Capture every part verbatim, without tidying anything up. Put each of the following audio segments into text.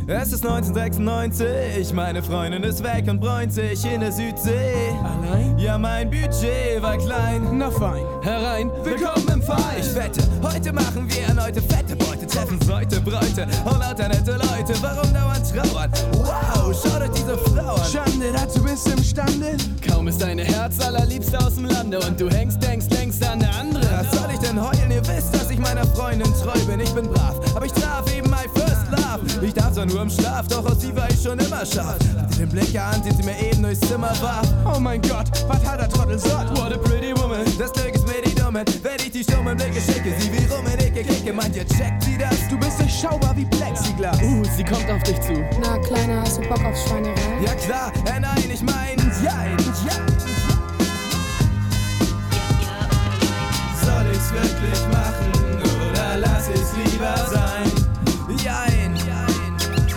Es ist neunzehnhundertsechsundneunzig, meine Freundin ist weg und bräunt sich in der Südsee. Allein? Ja, mein Budget war klein. Na fein, herein, Willkommen im Verein. Ich wette, heute machen wir erneute fette Beute. Treffen Leute, Bräute und lauter nette Leute. Warum dauernd trauern? Wow, schaut euch diese Frau an. Schande, dazu bist du imstande. Kaum ist deine Herz allerliebste aus dem Lande und du hängst, denkst, denkst an eine andere. Was soll ich denn heulen? Ihr wisst, dass ich meiner Freundin treu bin. Ich bin brav, aber ich traf eben my first love. Ich darf zwar nur im Schlaf, doch aus sie war ich schon immer scharf. Hatte den Blick an, den sie mir eben durchs Zimmer warf. Oh mein Gott, was hat der Trottel satt? What a pretty woman. Das Glück ist mir die Dummen. Wenn ich die stummen Blicke schicke, sie wie rum in Ecke kicke. Meint ihr, checkt sie das? Du bist durchschaubar wie Plexiglas. Uh, sie kommt auf dich zu. Na, Kleiner, hast du Bock auf Schweinerei? Ja klar, äh, nein, ich mein, jein, jein. Soll ich's wirklich machen oder lass ich's lieber sein? Jein, jein.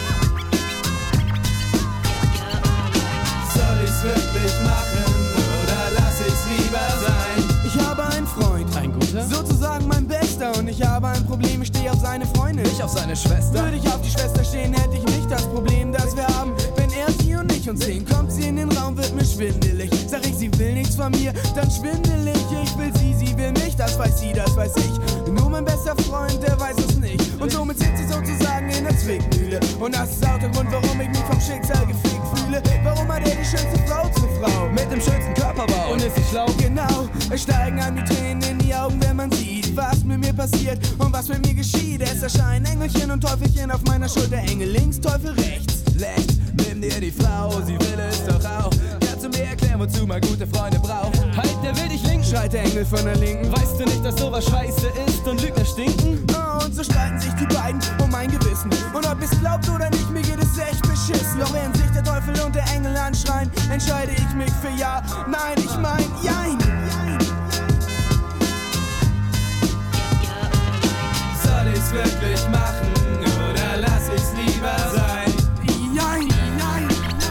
Soll ich's wirklich machen oder lass ich's lieber sein? Ich habe einen Freund, Ein guter? sozusagen mein Bester. Und ich habe ein Problem, ich stehe auf seine Freundin. Ich auf seine Schwester. Würde ich auf die Schwester stehen, hätte ich nicht das Problem, das wir haben. Wenn er sie und ich uns sehen, kommt sie in den Raum, wird mir schwindelig. Sag ich, sie will nichts von mir, dann schwindelig. Ich will sie, sie will mich, das weiß sie, das weiß ich. Nur mein bester Freund, der weiß es nicht. Und somit sitzt sie sozusagen in der Zwickmühle. Und das ist auch der Grund, warum ich mich vom Schicksal gefickt fühle. Warum hat er die schönste Frau zur Frau? Mit dem schönsten Körperbau. Und ist sie schlau? Genau, es steigen an die Tränen in die Augen, wenn man sieht, was mit mir passiert und was mit mir geschieht. Es erscheinen Engelchen und Teufelchen auf meiner Schulter, Engel links, Teufel rechts. Schlecht, nimm dir die Frau, sie will es doch auch. Kannst du mir erklären, wozu man gute Freunde braucht? Halt, der will dich links. Schreit der Engel von der Linken. Weißt du nicht, dass sowas scheiße ist und Lügner stinken? Oh, und so streiten sich die beiden um mein Gewissen. Und ob es glaubt oder nicht, mir geht es echt beschissen. Doch während sich der Teufel und der Engel anschreien, entscheide ich mich für Ja. Nein, ich mein Jein. Soll ich's wirklich machen oder lass ich's lieber sein? Jein, nein.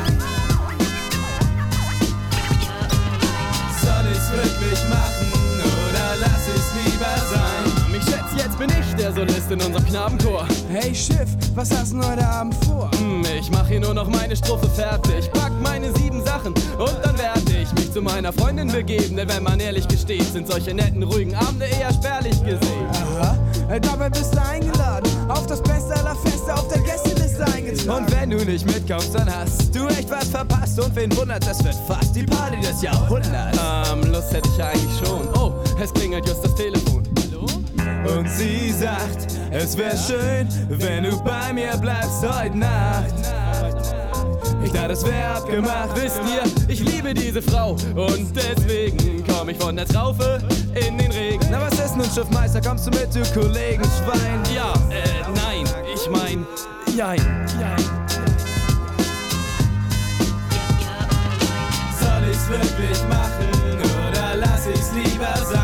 Soll ich's wirklich machen oder lass ich's lieber sein? Ich schätze, jetzt bin ich der Solist in unserem Knabenchor. Hey Schiff, was hast du heute Abend vor? Hm, ich mach hier nur noch meine Strophe fertig. Pack meine sieben Sachen und dann werde ich mich zu meiner Freundin begeben. Denn wenn man ehrlich gesteht, sind solche netten, ruhigen Abende eher spärlich gesehen. Aha, dabei bist du eingeladen. Auf das Beste aller Feste, auf der Gästeliste eingetragen. Und wenn du nicht mitkommst, dann hast du echt was verpasst. Und wen wundert, das wird fast die Party des Jahrhunderts. Ähm, Lust hätte ich ja eigentlich schon. Oh, es klingelt just das Telefon. Hallo? Und sie sagt, es wär schön, wenn du bei mir bleibst heute Nacht. Ich dachte, es wär abgemacht. Wisst ihr, ich liebe diese Frau und deswegen komm ich von der Traufe in den Regen. Na was ist nun, Schiffmeister, kommst du mit, du Kollegenschwein? Ja, äh, nein, ich mein, jein, jein. Soll ich's wirklich machen oder lass ich's lieber sein?